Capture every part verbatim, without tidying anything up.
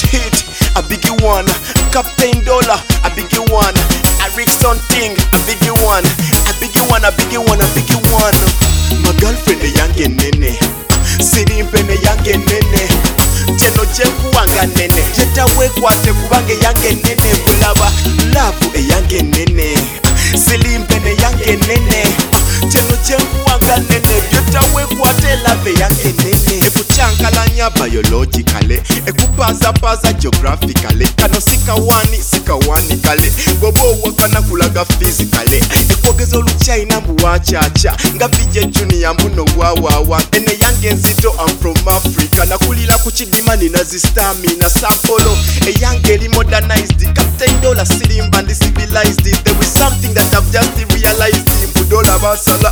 hit, a biggie one. Captain Dollar, a biggie one. A Rickson Ting, a biggie one. A biggie one, a biggie one, a biggie one. My girlfriend a yange nene, sirimpe ne yange nene. Cheno chenku wanga nene, jeta wekwate kubange yange nene. Bulaba, love e yange nene, sirimpe ne yange nene. Cheno chenku wanga nene, jeta wekwate love yange nene. Ekuchankalanya biologically, ekupaza paza geographically. Kano sika wani, sika wani kale. Bobo wakana kulaga physically. Ekwogeza oluchina mbu wachacha, nga vije junior muno wawawa. Ene yange nzito, I'm from Africa. Nakulila kuchidima nina zistamina sampolo. E yange li modernized, Captain Dollar sirimba ndi civilized. There is something that I've just realized. Mbudola basala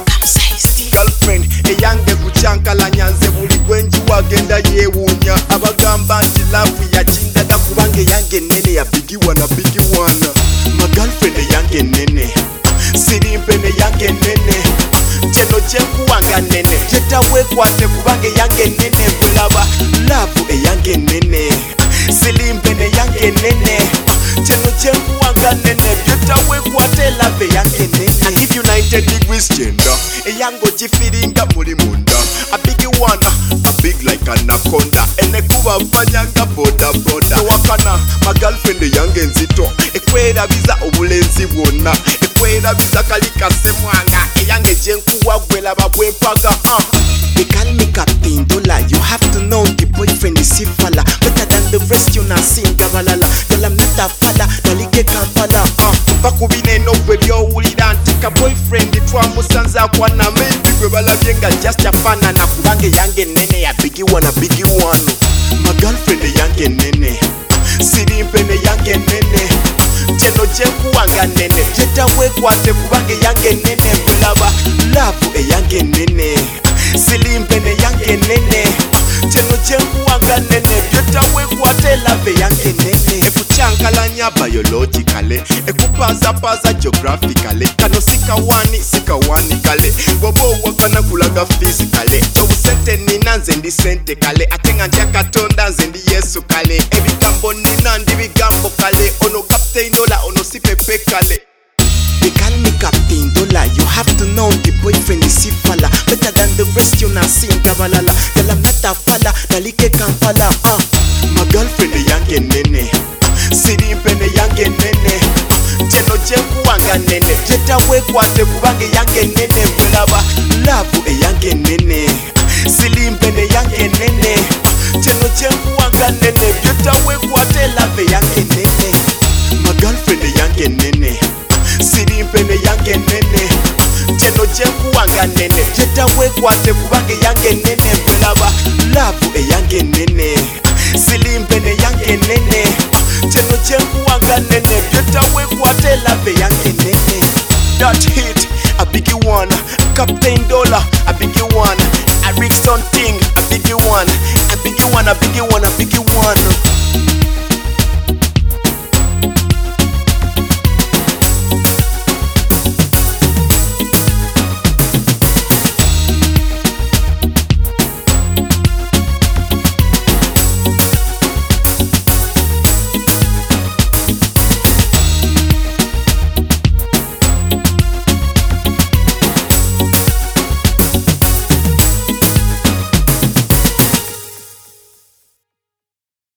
girlfriend, e yange kuchankalanya nze buli gwenji wagenda yewunya. Abagamba nti love ya chindaga kubange yange nene ya biggie one, a biggie one. My girlfriend e yange nene, sirimpe ne yange nene. Cheno chenku wanga nene, jeta wekwate kubange yange nene. Bulaba, love e yange nene, sirimpe ne yange nene. Cheno chenku wanga nene, jeta wekwate love yange nene. I give you ninety degrees gender, e yango jifiringa muli munda. A biggie one, a big like anaconda. Ene kuba fanyanga boda boda. Wakana, my girlfriend e yange nzito, ekwera biza obulenzi bwonna. Ekwera biza kalika semwanga, e yange jenku wagwela babwempaga. uh. They call me Captain Dollar, you have to know the boyfriend is sifala. Better than the rest you na sing kabalala. Girl I'm not a falla, nalike kampala. uh. Bakubine no bwebyo wulira ntika boyfriend twamusanza kwa na maybe gwe balabye nga just a fana. Na kubange yange nene ya biggie one, a biggie one. My girlfriend e yange nene, sirimpe ne yange nene. Cheno chenku wanga nene, jeta wekwate kubange yange nene. Bulaba, love e yange nene, sirimpe ne yange nene. Cheno chenku wanga nene, jeta wekwate love yange nene. Ekuchankalanya biologically, ekupaza paza geographically. Kano sika wani, sika wani kale. Bobo wakana kulaga physically. Obusente nina nze ndi sente kale. Atenga ntya katonda nze ndi Yesu kale. Ebigambo nina ndi bigambo kale. Ono Captain Dollar, ono si pepe kale. They call me Captain Dollar, you have to know the boyfriend is sifala. Better than the rest you na sing kabalala. Girl I'm not a falla, nalike kampala. uh. My girlfriend e yange nene, sirimpe ne yange nene. Cheno chenku wanga nene, jeta wekwate kubange yange nene. Bulaba, love e yange nene, sirimpe ne yange nene. Cheno chenku wanga nene, jeta wekwate love yange nene. My girlfriend e yange nene, sirimpe ne yange nene. Cheno chenku wanga nene, jeta wekwate kubange yange nene. Bulaba, love e yange nene, sirimpe ne yange nene. Cheno chenku wanga nene, jeta wekwate love yange nene. That hit, a biggie one. Captain Dollar, a biggie one. A Rickson Ting, a biggie one. A biggie one, a biggie one, a biggie one.